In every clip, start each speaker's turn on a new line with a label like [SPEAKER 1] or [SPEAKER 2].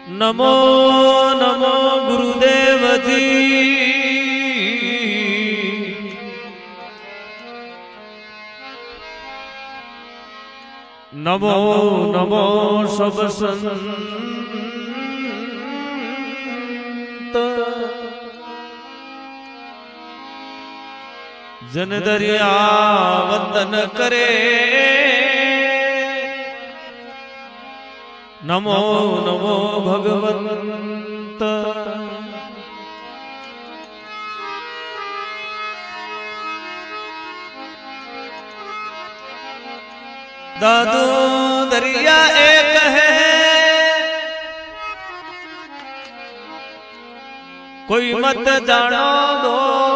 [SPEAKER 1] नमो नमो गुरुदेव जी। नमो नमो सब संत जन दरिया वंदन करे। नमो नमो भगवंत। दादू दरिया एक है, कोई मत जानो दो।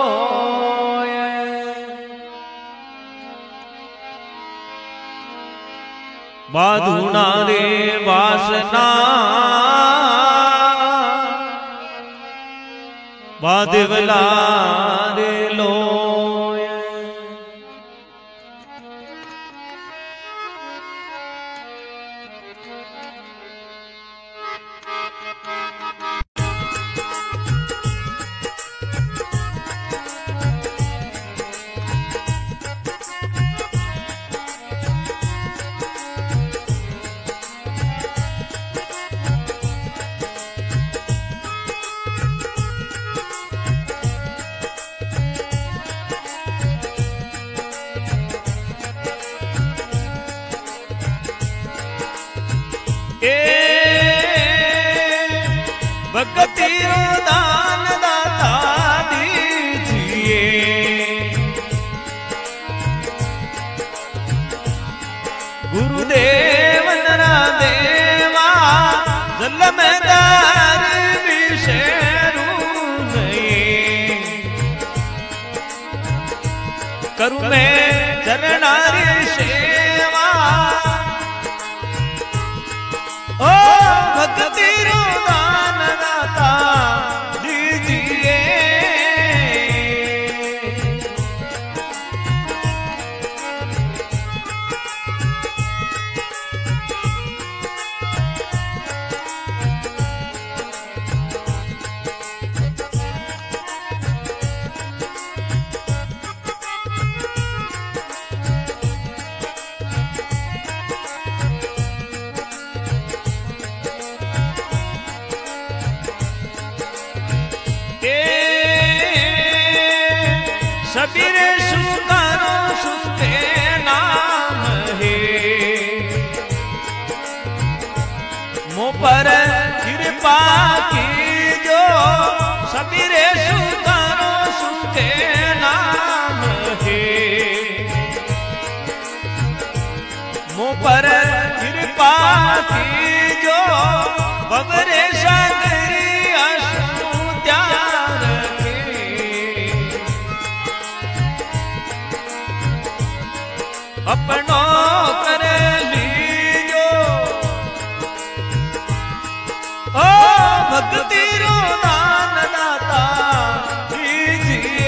[SPEAKER 1] बाधुना रे वासना बादेवला रे लो। भक्ति दान दाता दीजिए, गुरुदेव नरा देवा जल में दार विशेरू नहीं। करूं मैं चरणारी सेवा, ओ भक्ति दान दाता दीजिए। सबीरे सुकारो सुनते नाम है, मुँह पर कृपा की जो। सबीरे सुकारो सुनते नाम है, मुँह पर कृपा की जो। बबरे सागरी अश्रु त्यार के, अपनो कर लीजो। ओ भक्ति रो दान दाता दीजिए।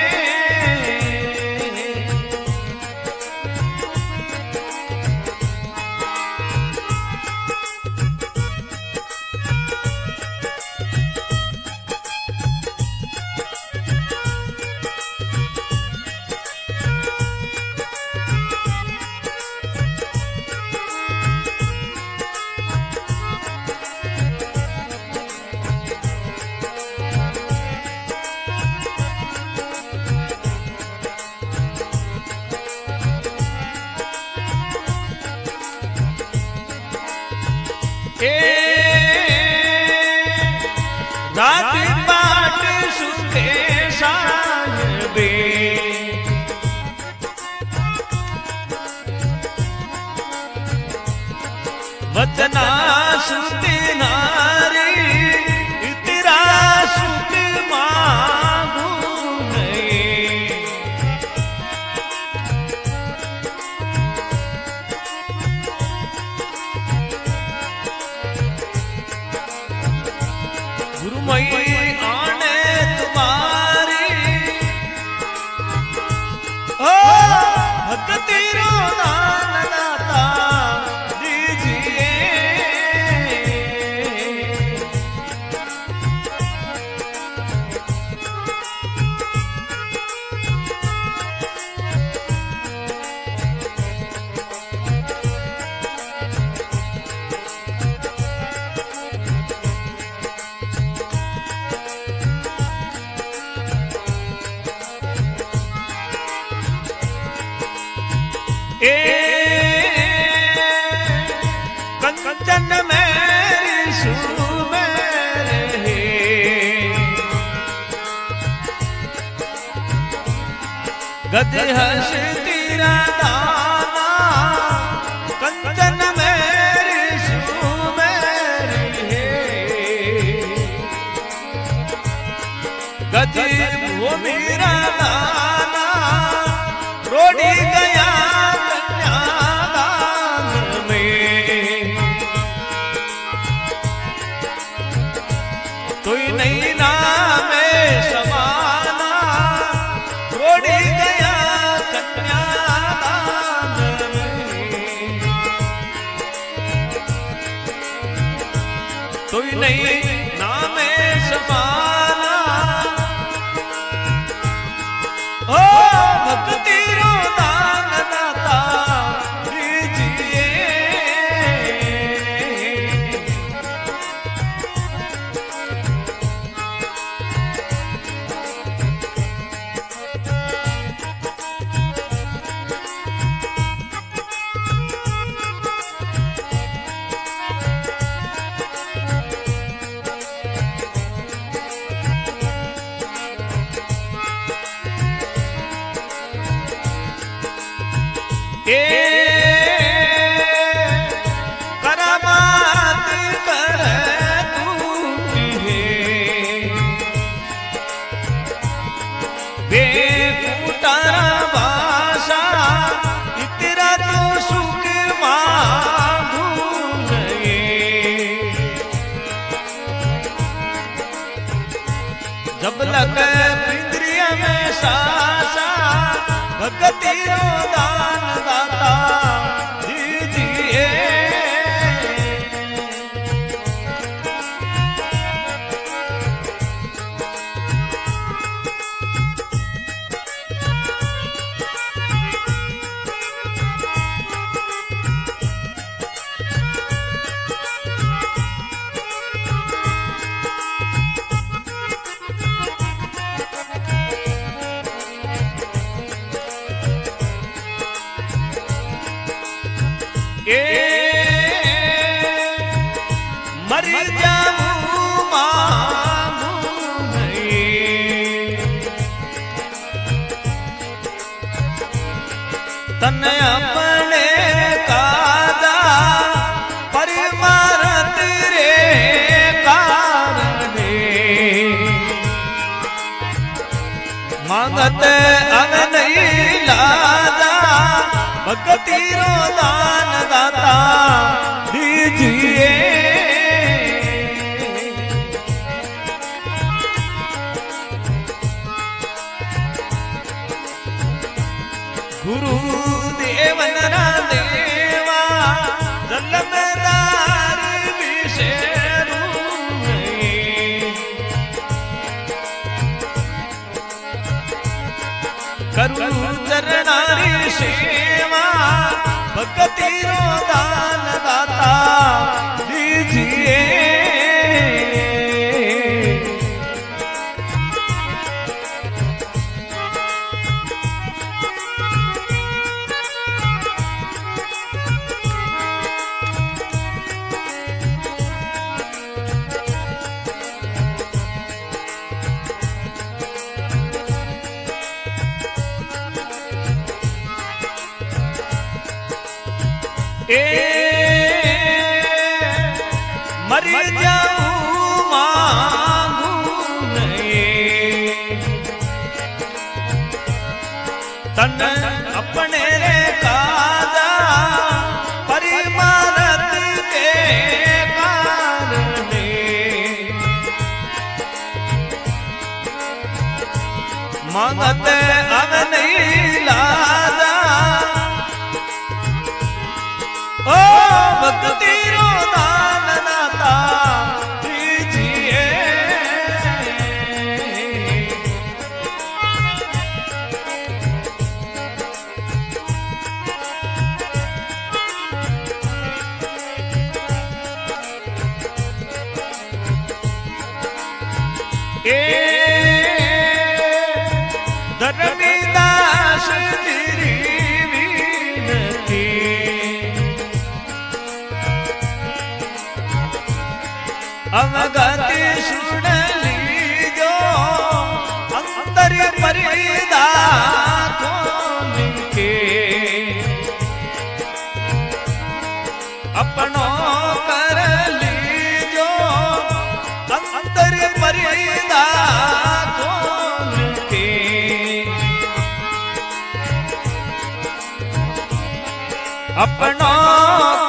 [SPEAKER 1] रात बाट सुखे साहिबे, वचना सुती नारी इतरा सुख मांगू नहीं। गुरुमयी आने तुम्हारी, ओ भक्ति रो दान दाता दीजिए। ए कंचन मेरी सुमेर है गद हंसती दाना कंचन मेरी सुमेर है गद वो मेरा दाना रोड़ी गया कन्यादान में कोई नहीं नाम समाना रोड़ी गया कन्यादान में कोई नहीं नाम समाना ओ भक्ति रो दान दाता दीजिए करामात कर बेपुटारा भाषा इतरा तो सुख मांगू जब लग इंद्रिय में सासा भक्ति रो दान दाता दीजिए मर जाऊं मांगू नहीं तन अपने कादा परिमारत रे कारण मांगत अन नहीं लादा भक्ति रो दान दाता दीजिए गुरु देवन देवा जलमदार विशेरू करू चरणारी सेवा भक्ति रो दान दाता दीजिए मर जाऊं मांगू नहीं तन अपने रे कादा परिमारत के कारण मांगत अब नहीं लादा ओ भक्ति रो दान दाता दीजिए धर्मीदास की अवगति सुन लीजो अंतर परिदा के अपनो कर लीजो अंतर परिदा के अपनो